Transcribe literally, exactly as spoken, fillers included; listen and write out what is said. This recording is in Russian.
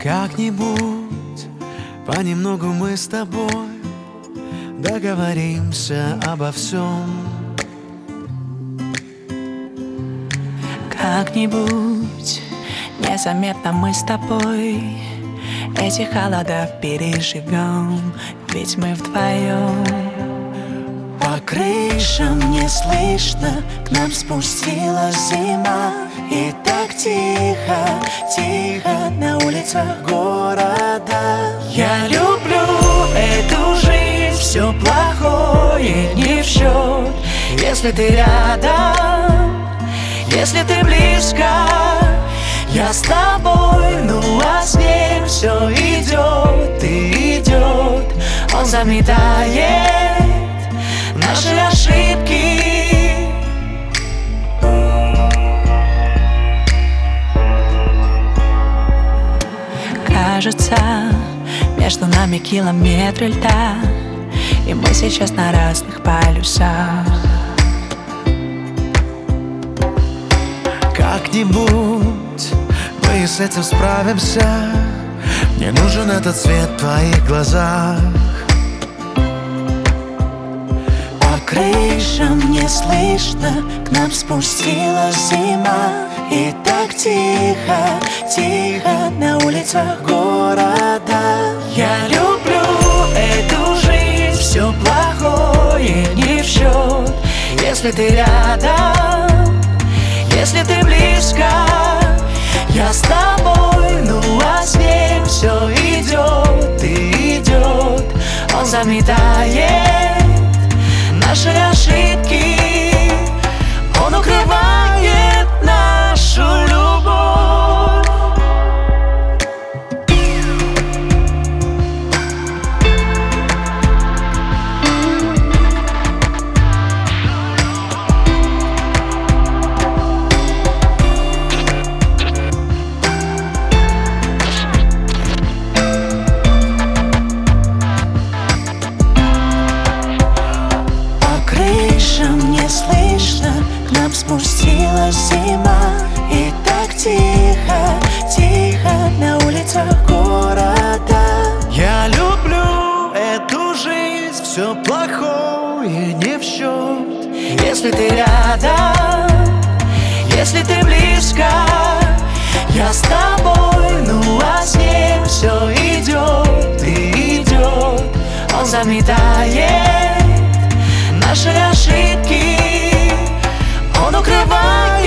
Как-нибудь понемногу мы с тобой договоримся обо всем. Как-нибудь незаметно мы с тобой эти холода переживем, ведь мы вдвоем. По крышам не слышно, к нам спустилась зима. И так тихо, тихо на улицах города. Я люблю эту жизнь, все плохое не в счет, если ты рядом, если ты близко. Я с тобой, ну а с ним все идет и идет. Он заметает наши ошибки. Кажется, между нами километры льда, и мы сейчас на разных полюсах. Как-нибудь мы с этим справимся. Мне нужен этот свет в твоих глазах. По крышам не слышно, к нам спустилась зима. И так тихо, тихо на улицах города. Я люблю эту жизнь, все плохое не в счет, если ты рядом, если ты близко. Я с тобой, ну а с ним все идет и идет. Он заметает наши ошибки. Он укрывает нашу любовь. Не слышно, к нам спустилась зима. И так тихо, тихо на улицах города. Я люблю эту жизнь, все плохое не в счет, если ты рядом, если ты близко. Я с тобой, ну а с ним все идет и идет. Он заметает наши ошибки. Он укрывает